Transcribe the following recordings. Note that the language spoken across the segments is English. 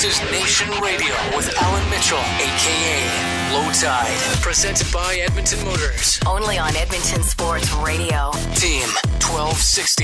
This is Nation Radio with Alan Mitchell, a.k.a. Low Tide. Presented by Edmonton Motors. Only on Edmonton Sports Radio. Team 1260.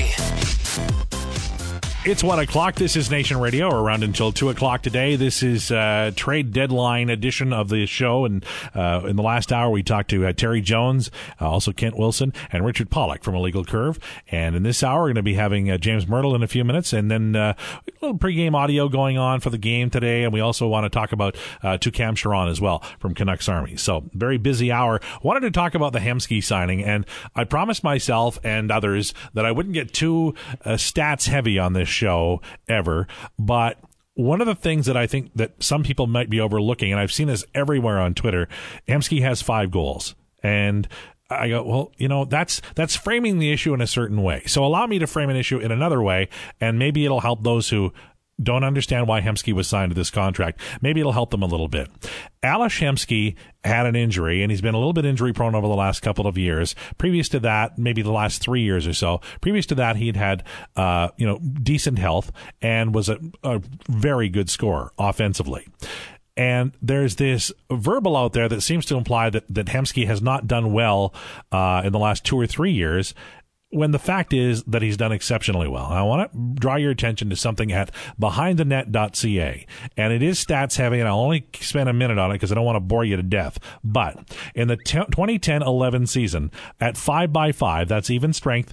It's 1 o'clock. This is Nation Radio. We're around until 2 o'clock today. This is a trade deadline edition of the show. And in the last hour, we talked to Terry Jones, also Kent Wilson, and Richard Pollock from Illegal Curve. And in this hour, we're going to be having James Myrtle in a few minutes. And then a little pregame audio going on for the game today. And we also want to talk about Cam Charron as well from Canucks Army. So very busy hour. Wanted to talk about the Hemsky signing. And I promised myself and others that I wouldn't get too stats heavy on this show ever, but one of the things that I think that some people might be overlooking, and I've seen this everywhere on Twitter, Hemsky has 5 goals. And I go, well, you know, that's framing the issue in a certain way. So allow me to frame an issue in another way, and maybe it'll help those who don't understand why Hemsky was signed to this contract. Maybe it'll help them a little bit. Ales Hemsky had an injury, and he's been a little bit injury prone over the last couple of years. Previous to that, maybe the last 3 years or so, previous to that, he'd had, decent health and was a very good scorer offensively. And there's this verbal out there that seems to imply that Hemsky has not done well in the last 2 or 3 years, when the fact is that he's done exceptionally well. I want to draw your attention to something at behindthenet.ca. And it is stats heavy, and I'll only spend a minute on it because I don't want to bore you to death. But in the 2010-11 season, at 5x5, that's even strength,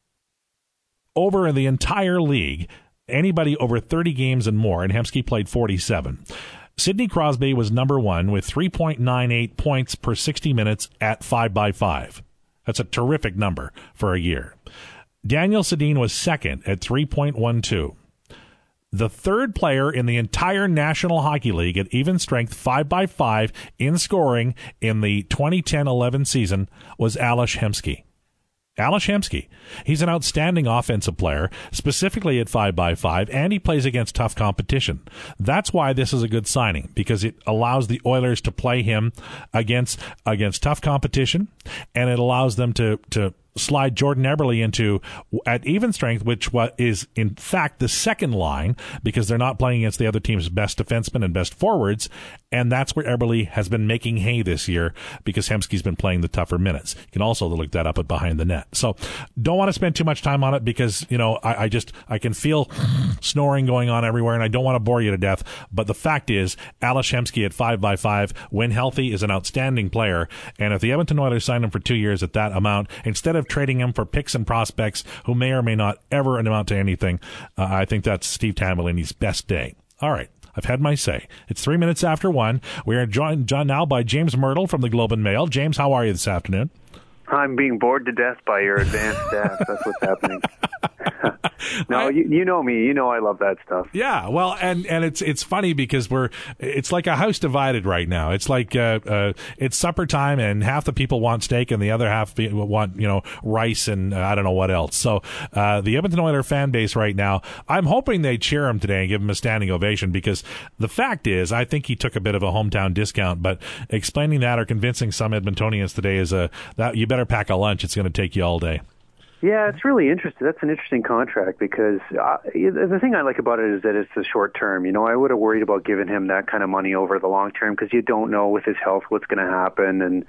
over the entire league, anybody over 30 games and more, and Hemsky played 47. Sidney Crosby was number 1 with 3.98 points per 60 minutes at 5x5. That's a terrific number for a year. Daniel Sedin was second at 3.12. The third player in the entire National Hockey League at even strength 5x5 in scoring in the 2010-11 season was Ales Hemsky. Ales Hemsky. He's an outstanding offensive player, specifically at 5x5, and he plays against tough competition. That's why this is a good signing, because it allows the Oilers to play him against tough competition, and it allows them to slide Jordan Eberle into at even strength, which is in fact the second line, because they're not playing against the other team's best defensemen and best forwards, and that's where Eberle has been making hay this year, because Hemsky's been playing the tougher minutes. You can also look that up at Behind the Net. So don't want to spend too much time on it, because I can feel snoring going on everywhere, and I don't want to bore you to death. But the fact is, Ales Hemsky at 5x5, when healthy, is an outstanding player, and if the Edmonton Oilers sign him for 2 years at that amount, instead of trading him for picks and prospects who may or may not ever amount to anything, I think that's Steve Tambellini's best day. All right. I've had my say. It's 3 minutes after 1. We are joined now by James Myrtle from the Globe and Mail. James, how are you this afternoon? I'm being bored to death by your advanced stats. That's what's happening. No, you know me. You know I love that stuff. Yeah, well, and it's funny because it's like a house divided right now. It's like it's supper time, and half the people want steak, and the other half want rice and I don't know what else. So the Edmonton Oilers fan base right now, I'm hoping they cheer him today and give him a standing ovation, because the fact is, I think he took a bit of a hometown discount. But explaining that or convincing some Edmontonians today is that you better pack a lunch. It's going to take you all day. Yeah, it's really interesting. That's an interesting contract, because the thing I like about it is that it's the short term. I would have worried about giving him that kind of money over the long term, because you don't know with his health what's going to happen. And,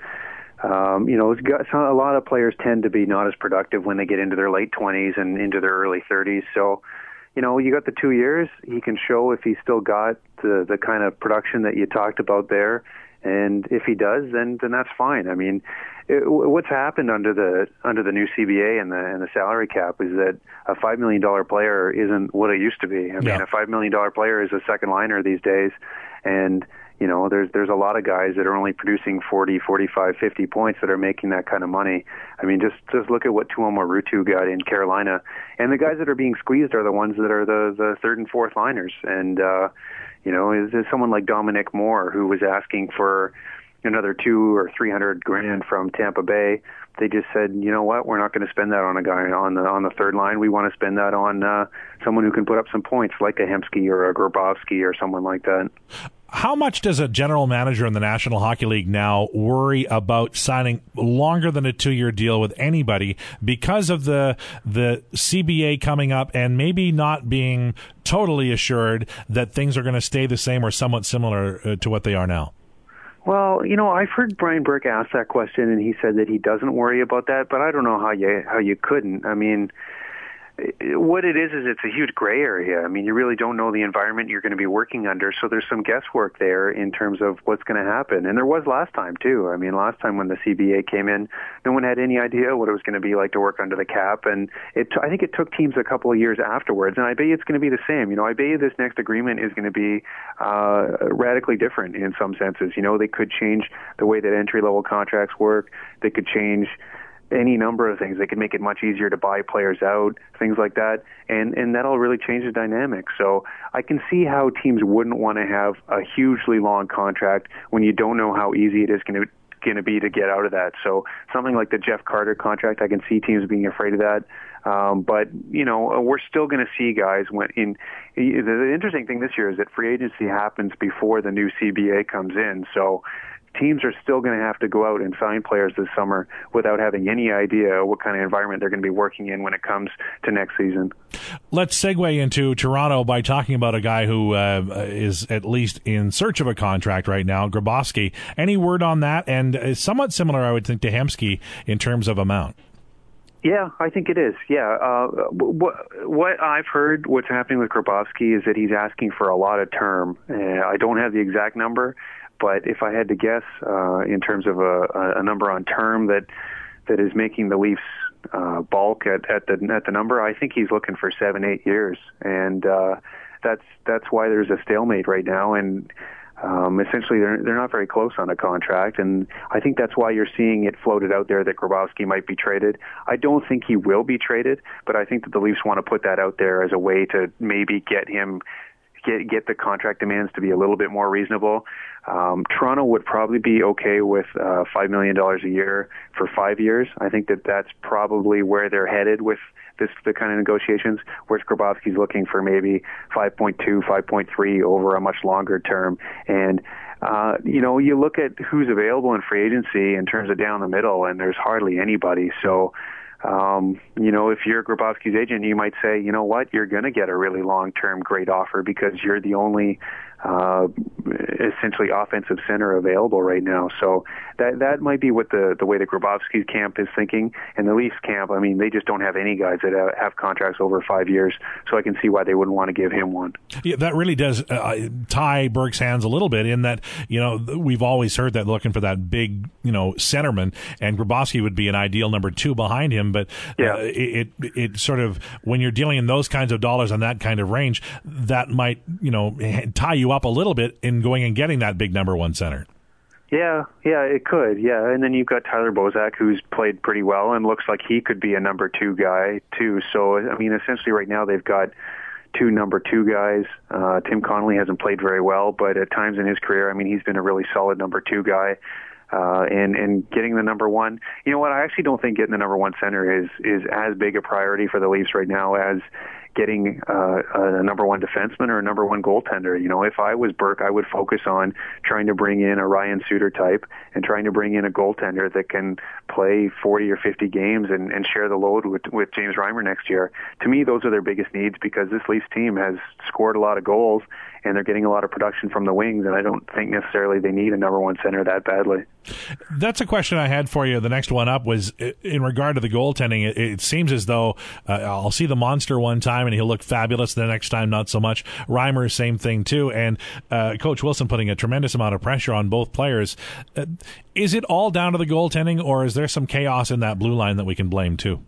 a lot of players tend to be not as productive when they get into their late 20s and into their early 30s. So, you got the 2 years. He can show if he's still got the kind of production that you talked about there. And if he does, then that's fine. I mean, what's happened under the new CBA and the salary cap is that a $5 million player isn't what it used to be. I mean, a $5 million player is a second liner these days, and there's a lot of guys that are only producing 40, 45, 50 points that are making that kind of money. I mean, just look at what Tuomo Ruutu got in Carolina, and the guys that are being squeezed are the ones that are the third and fourth liners, and is someone like Dominic Moore, who was asking for another $200,000 or $300,000 from Tampa Bay. They just said, you know what, we're not going to spend that on a guy on the third line. We want to spend that on someone who can put up some points, like a Hemsky or a Grabowski or someone like that. How much does a general manager in the National Hockey League now worry about signing longer than a 2-year deal with anybody because of the CBA coming up and maybe not being totally assured that things are going to stay the same or somewhat similar to what they are now? Well, I've heard Brian Burke ask that question, and he said that he doesn't worry about that, but I don't know how you couldn't. I mean, what it is it's a huge gray area. I mean, you really don't know the environment you're going to be working under, so there's some guesswork there in terms of what's going to happen. And there was last time, too. I mean, last time when the CBA came in, no one had any idea what it was going to be like to work under the cap, and I think it took teams a couple of years afterwards, and I bet you it's going to be the same. I bet you this next agreement is going to be radically different in some senses. They could change the way that entry-level contracts work. They could change any number of things. They could make it much easier to buy players out, things like that, and that'll really change the dynamic. So I can see how teams wouldn't want to have a hugely long contract when you don't know how easy it is going to be to get out of that. So something like the Jeff Carter contract, I can see teams being afraid of that. But we're still going to see guys the interesting thing this year is that free agency happens before the new CBA comes in. So teams are still going to have to go out and sign players this summer without having any idea what kind of environment they're going to be working in when it comes to next season. Let's segue into Toronto by talking about a guy who is at least in search of a contract right now, Grabowski. Any word on that? And somewhat similar, I would think, to Hemsky in terms of amount. Yeah, I think it is. Yeah. What I've heard, what's happening with Grabowski is that he's asking for a lot of term. I don't have the exact number, but if I had to guess, in terms of a number on term that is making the Leafs balk at the number, I think he's looking for 7-8 years, and that's why there's a stalemate right now. And essentially, they're not very close on a contract, and I think that's why you're seeing it floated out there that Grabowski might be traded. I don't think he will be traded, but I think that the Leafs want to put that out there as a way to maybe get the contract demands to be a little bit more reasonable. Toronto would probably be okay with $5 million a year for 5 years. I think that's probably where they're headed with the kind of negotiations, whereas Grabowski's looking for maybe 5.2, 5.3 over a much longer term. And you look at who's available in free agency in terms of down the middle, and there's hardly anybody. So if you're Grabowski's agent, you might say, you know what, you're going to get a really long-term great offer because you're the only essentially offensive center available right now. So that might be what the way the Grabowski camp is thinking. And the Leafs camp, I mean, they just don't have any guys that have contracts over 5 years, so I can see why they wouldn't want to give him one. Yeah, that really does tie Burke's hands a little bit in that, we've always heard that looking for that big, centerman, and Grabowski would be an ideal number 2 behind him. But yeah. It sort of, when you're dealing in those kinds of dollars on that kind of range, that might, tie you up a little bit in going and getting that big number 1 center. Yeah, it could, yeah. And then you've got Tyler Bozak, who's played pretty well and looks like he could be a number 2 guy, too. So, I mean, essentially right now they've got 2 number 2 guys. Tim Connolly hasn't played very well, but at times in his career, I mean, he's been a really solid number 2 guy. And getting the number 1, you know what, I actually don't think getting the number 1 center is as big a priority for the Leafs right now as getting a number 1 defenseman or a number 1 goaltender. If I was Burke, I would focus on trying to bring in a Ryan Suter type and trying to bring in a goaltender that can play 40 or 50 games and share the load with James Reimer next year. To me, those are their biggest needs because this Leafs team has scored a lot of goals and they're getting a lot of production from the wings, and I don't think necessarily they need a number 1 center that badly. That's a question I had for you. The next one up was in regard to the goaltending. It seems as though I'll see the monster one time and he'll look fabulous. The next time, not so much. Reimer, same thing too. And Coach Wilson putting a tremendous amount of pressure on both players. Is it all down to the goaltending, or is there some chaos in that blue line that we can blame too? Oh,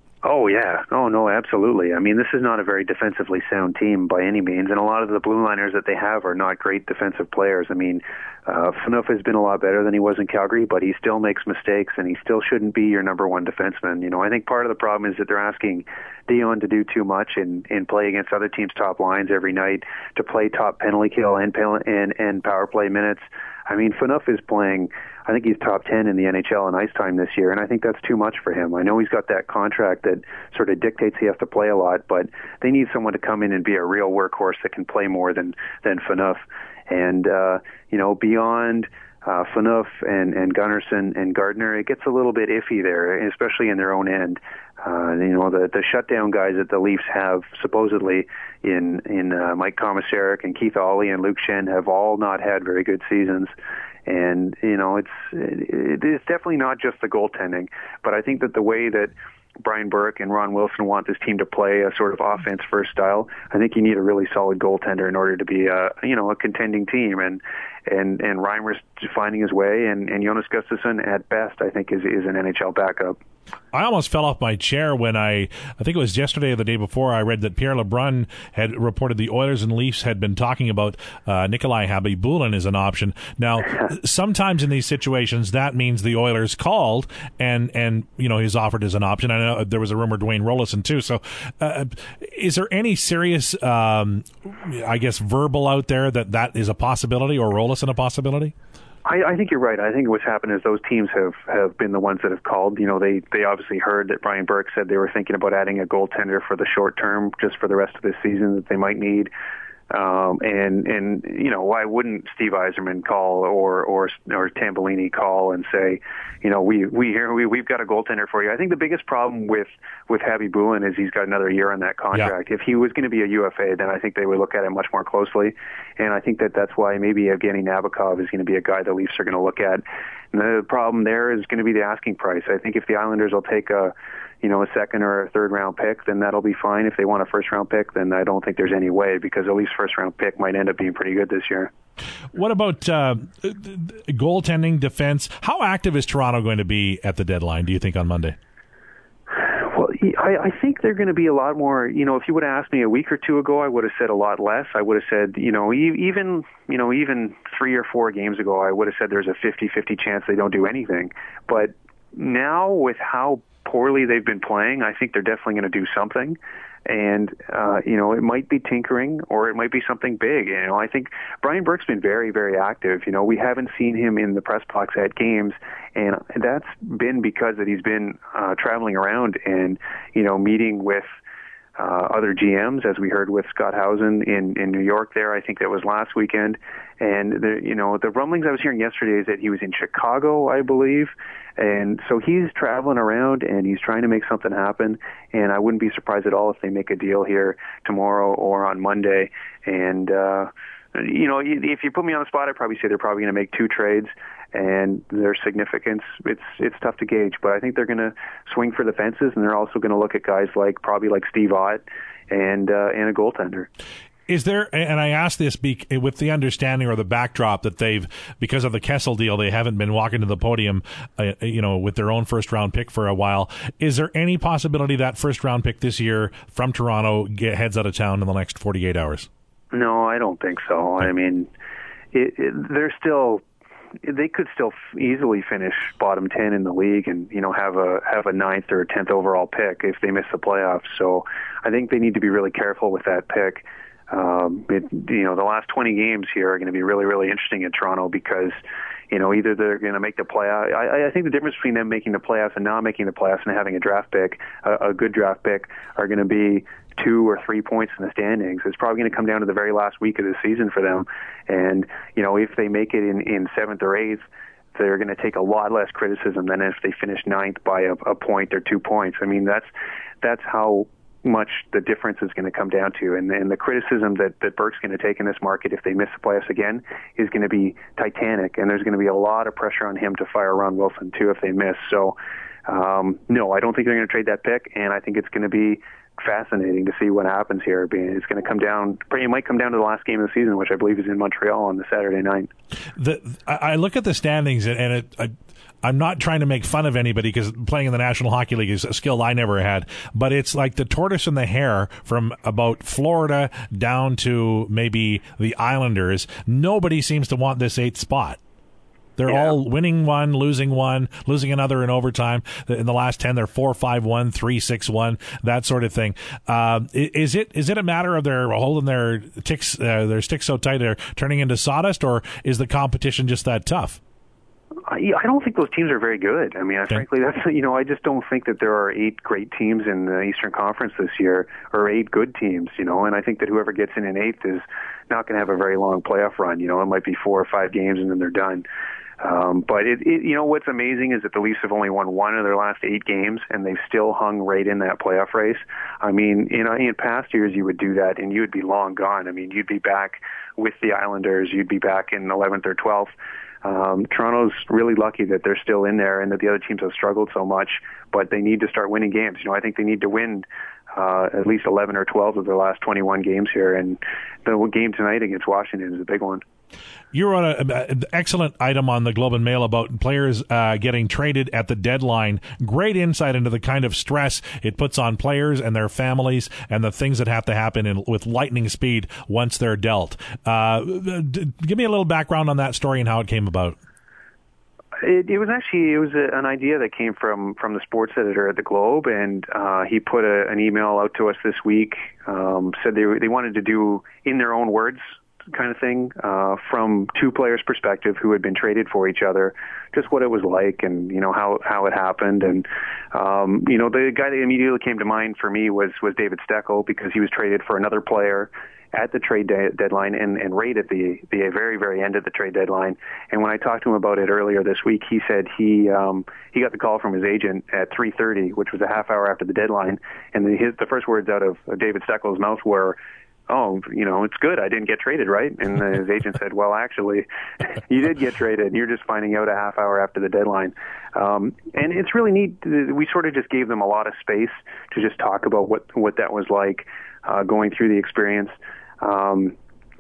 Oh, yeah. Oh, no, absolutely. I mean, this is not a very defensively sound team by any means, and a lot of the blue liners that they have are not great defensive players. I mean, Phaneuf has been a lot better than he was in Calgary, but he still makes mistakes, and he still shouldn't be your number one defenseman. You know, I think part of the problem is that they're asking Dion to do too much and play against other teams' top lines every night, to play top penalty kill and power play minutes. I mean, Phaneuf is playing, I think he's top 10 in the NHL in ice time this year, and I think that's too much for him. I know he's got that contract that sort of dictates he has to play a lot, but they need someone to come in and be a real workhorse that can play more than Phaneuf. And, you know, beyond Phaneuf and Gunnarsson and Gardner, it gets a little bit iffy there, especially in their own end. You know, the shutdown guys that the Leafs have supposedly in Mike Komisarek and Keith Aulley and Luke Schenn have all not had very good seasons. And, you know, it's definitely not just the goaltending, but I think that the way that Brian Burke and Ron Wilson want this team to play a sort of offense-first style, I think you need a really solid goaltender in order to be a contending team. And Reimer's finding his way, and Jonas Gustafsson at best, I think, is an NHL backup. I almost fell off my chair when I think it was yesterday or the day before, I read that Pierre LeBrun had reported the Oilers and Leafs had been talking about Nikolai Khabibulin as an option. Now, sometimes in these situations, that means the Oilers called and you know, he's offered as an option. I know there was a rumor Dwayne Rollison too. So is there any serious, I guess, verbal out there that is a possibility, or Rollison a possibility? I think you're right. I think what's happened is those teams have been the ones that have called. You know, they obviously heard that Brian Burke said they were thinking about adding a goaltender for the short term, just for the rest of this season, that they might need. And you know, why wouldn't Steve Yzerman call or Tambellini call and say, you know, we've got a goaltender for you. I think the biggest problem with Khabibulin is he's got another year on that contract. Yeah. If he was going to be a UFA, then I think they would look at it much more closely. And I think that's why maybe Evgeny Nabokov is going to be a guy the Leafs are going to look at. And the problem there is going to be the asking price. I think if the Islanders will take a second or a third round pick, then that'll be fine. If they want a first round pick, then I don't think there's any way, because at least first round pick might end up being pretty good this year. What about goaltending, defense? How active is Toronto going to be at the deadline, do you think, on Monday? Well, I think they're going to be a lot more, you know, if you would have asked me a week or two ago, I would have said a lot less. I would have said, even 3 or 4 games ago, I would have said there's a 50-50 chance they don't do anything. But now, with how poorly they've been playing, I think they're definitely going to do something. And, it might be tinkering, or it might be something big. You know, I think Brian Burke's been very, very active. You know, we haven't seen him in the press box at games, and that's been because that he's been traveling around and, meeting with other GMs, as we heard with Scott Housen in New York there. I think that was last weekend. And, the rumblings I was hearing yesterday is that he was in Chicago, I believe. And so he's traveling around, and he's trying to make something happen. And I wouldn't be surprised at all if they make a deal here tomorrow or on Monday. And, if you put me on the spot, I'd probably say they're probably going to make 2 trades. And their significance, it's tough to gauge, but I think they're going to swing for the fences, and they're also going to look at guys like Steve Ott and a goaltender. Is there, and I ask this with the understanding or the backdrop that because of the Kessel deal, they haven't been walking to the podium, with their own first-round pick for a while. Is there any possibility that first-round pick this year from Toronto heads out of town in the next 48 hours? No, I don't think so. I mean, they could still easily finish bottom 10 in the league and, have a 9th or 10th overall pick if they miss the playoffs. So I think they need to be really careful with that pick. The last 20 games here are going to be really, really interesting in Toronto because, either they're going to make the playoff. I think the difference between them making the playoffs and not making the playoffs and having a draft pick, a good draft pick, are going to be 2 or 3 points in the standings. It's probably going to come down to the very last week of the season for them. And, if they make it in 7th or 8th, they're going to take a lot less criticism than if they finish 9th by a point or 2 points. I mean, that's how much the difference is going to come down to. And the criticism that Burke's going to take in this market if they miss the playoffs again is going to be titanic. And there's going to be a lot of pressure on him to fire Ron Wilson, too, if they miss. So, no, I don't think they're going to trade that pick. And I think it's going to be fascinating to see what happens here. It's going to come down. It might come down to the last game of the season, which I believe is in Montreal on the Saturday night. I look at the standings, and I'm not trying to make fun of anybody because playing in the National Hockey League is a skill I never had, but it's like the tortoise and the hare from about Florida down to maybe the Islanders. Nobody seems to want this 8th spot. They're all winning one, losing another in overtime. In the last 10, they're 4-5-1, 3-6-1, that sort of thing. Is it a matter of they're holding their sticks so tight they're turning into sawdust, or is the competition just that tough? I don't think those teams are very good. I mean, frankly, I just don't think that there are 8 great teams in the Eastern Conference this year, or 8 good teams, and I think that whoever gets in 8th is not going to have a very long playoff run. It might be 4 or 5 games and then they're done. But what's amazing is that the Leafs have only won 1 of their last 8 games, and they've still hung right in that playoff race. I mean, in past years you would do that, and you would be long gone. I mean, you'd be back with the Islanders, you'd be back in 11th or 12th. Toronto's really lucky that they're still in there and that the other teams have struggled so much, but they need to start winning games. I think they need to win at least 11 or 12 of their last 21 games here, and the game tonight against Washington is a big one. You wrote an excellent item on the Globe and Mail about players getting traded at the deadline. Great insight into the kind of stress it puts on players and their families and the things that have to happen with lightning speed once they're dealt. Give me a little background on that story and how it came about. It was an idea that came from the sports editor at the Globe, and he put an email out to us this week, said they wanted to do in their own words kind of thing, from 2 players' perspective who had been traded for each other, just what it was like and, how it happened. And, the guy that immediately came to mind for me was David Steckel, because he was traded for another player at the trade deadline and right at the very, very end of the trade deadline. And when I talked to him about it earlier this week, he said he got the call from his agent at 3:30, which was a half hour after the deadline. And the first words out of David Steckel's mouth were, "Oh, it's good. I didn't get traded, right?" And his agent said, "Well, actually, you did get traded. You're just finding out a half hour after the deadline." And it's really neat. We sort of just gave them a lot of space to just talk about what that was like, going through the experience. And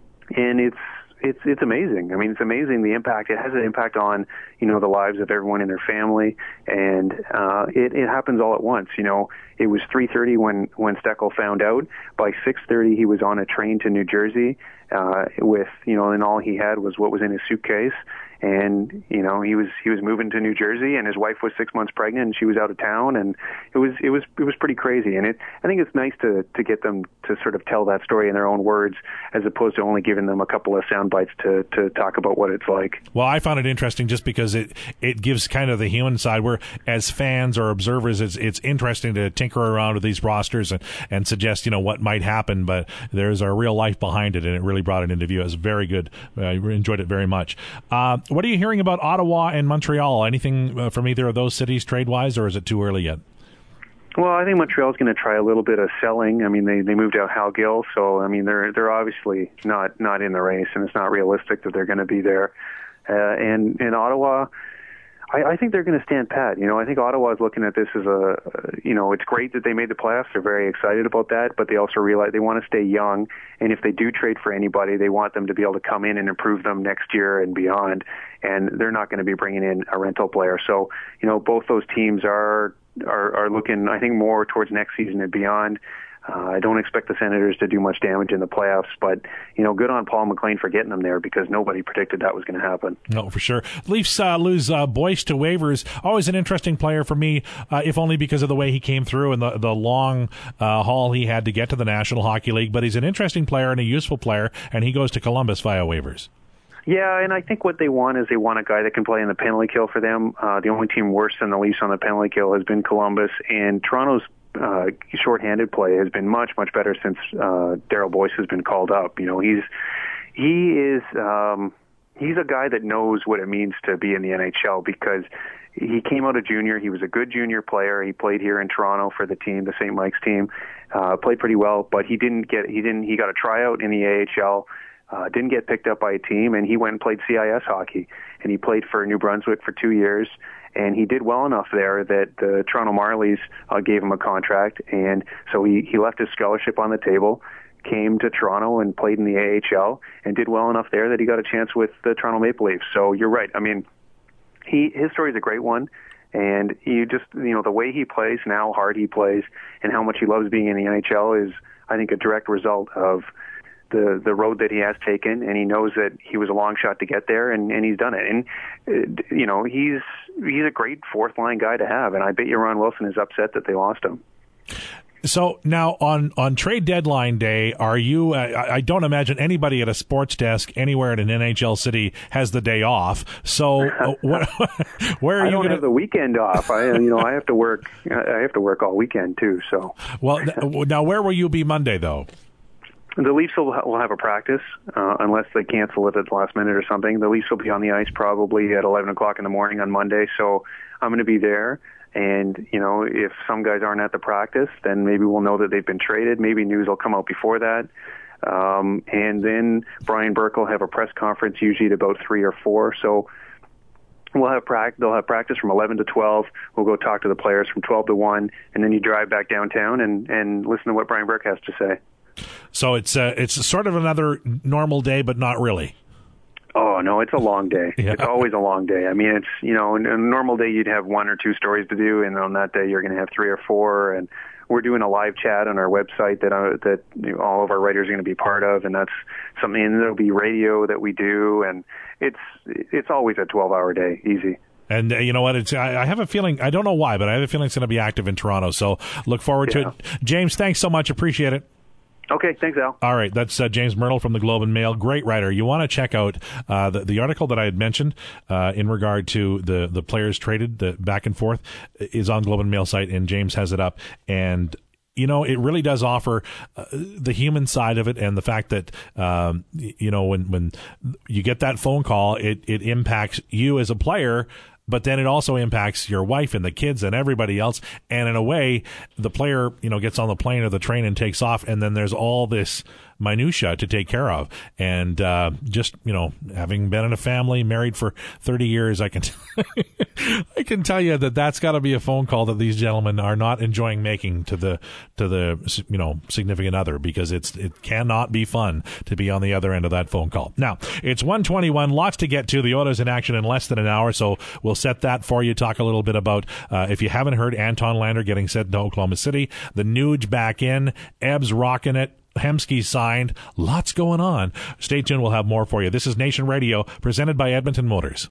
it's amazing. I mean, it's amazing the impact. It has an impact on, the lives of everyone in their family, and it happens all at once. It was 3:30 when Steckel found out. By 6:30, he was on a train to New Jersey, with, and all he had was what was in his suitcase. And, he was moving to New Jersey, and his wife was 6 months pregnant, and she was out of town, and it was pretty crazy. And I think it's nice to get them to sort of tell that story in their own words, as opposed to only giving them a couple of sound bites to talk about what it's like. Well, I found it interesting just because it gives kind of the human side, where as fans or observers, it's interesting to tinker around with these rosters and suggest, what might happen, but there's a real life behind it, and it really brought it into view. It was very good. I enjoyed it very much. What are you hearing about Ottawa and Montreal? Anything from either of those cities trade-wise, or is it too early yet? Well, I think Montreal's going to try a little bit of selling. I mean, they moved out Hal Gill, so I mean they're obviously not in the race, and it's not realistic that they're going to be there. And Ottawa, I think they're going to stand pat. I think Ottawa is looking at this as it's great that they made the playoffs. They're very excited about that, but they also realize they want to stay young. And if they do trade for anybody, they want them to be able to come in and improve them next year and beyond. And they're not going to be bringing in a rental player. So, both those teams are looking, I think, more towards next season and beyond. I don't expect the Senators to do much damage in the playoffs, but, good on Paul McLean for getting them there, because nobody predicted that was going to happen. No, for sure. Leafs lose Boyce to waivers. Always an interesting player for me, if only because of the way he came through and the long haul he had to get to the National Hockey League. But he's an interesting player and a useful player, and he goes to Columbus via waivers. Yeah, and I think what they want is they want a guy that can play in the penalty kill for them. The only team worse than the Leafs on the penalty kill has been Columbus, and Toronto's shorthanded play has been much, much better since Darryl Boyce has been called up. He's a guy that knows what it means to be in the NHL, because he came out of junior. He was a good junior player. He played here in Toronto for the team, the St. Mike's team, played pretty well, but he got a tryout in the AHL. didn't get picked up by a team, and he went and played CIS hockey. And he played for New Brunswick for 2 years, and he did well enough there that the Toronto Marlies gave him a contract, and so he left his scholarship on the table, came to Toronto and played in the AHL, and did well enough there that he got a chance with the Toronto Maple Leafs. So you're right. I mean, his story is a great one, and the way he plays and how hard he plays and how much he loves being in the NHL is, I think, a direct result of the road that he has taken, and he knows that he was a long shot to get there, and he's done it. And he's a great fourth line guy to have, and I bet you Ron Wilson is upset that they lost him. So now on trade deadline day, are you? I don't imagine anybody at a sports desk anywhere in an NHL city has the day off. So where are you? I don't have the weekend off. I have to work. I have to work all weekend too. So now where will you be Monday though? The Leafs will have a practice, unless they cancel it at the last minute or something. The Leafs will be on the ice probably at 11 o'clock in the morning on Monday, so I'm going to be there. And, if some guys aren't at the practice, then maybe we'll know that they've been traded. Maybe news will come out before that. And then Brian Burke will have a press conference usually at about 3 or 4. So they'll have practice from 11 to 12. We'll go talk to the players from 12 to 1, and then you drive back downtown and listen to what Brian Burke has to say. So it's sort of another normal day, but not really. Oh, no, it's a long day. Yeah. It's always a long day. I mean, it's, in a normal day you'd have 1 or 2 stories to do, and on that day you're going to have 3 or 4, and we're doing a live chat on our website that all of our writers are going to be part of, and that's something, and there'll be radio that we do, and it's always a 12-hour day, easy. And you know what? I have a feeling, I don't know why, but I have a feeling it's going to be active in Toronto, so look forward to it. James, thanks so much. Appreciate it. Okay, thanks, Al. All right, that's James Myrtle from the Globe and Mail. Great writer. You want to check out the article that I had mentioned in regard to the players traded, the back and forth, is on Globe and Mail site, and James has it up. And it really does offer the human side of it, and the fact that when you get that phone call, it impacts you as a player. But then it also impacts your wife and the kids and everybody else. And in a way, the player, gets on the plane or the train and takes off. And then there's all this minutia to take care of. And just, having been in a family, married for 30 years, I can tell you that that's got to be a phone call that these gentlemen are not enjoying making to the significant other, because it cannot be fun to be on the other end of that phone call. Now, it's 1:21, lots to get to. The Oilers in action in less than an hour, so we'll set that for you. Talk a little bit about, if you haven't heard, Anton Lander getting sent to Oklahoma City, the Nuge back in, Ebbs rocking it, Hemsky signed, lots going on. Stay tuned, we'll have more for you. This is Nation Radio, presented by Edmonton Motors.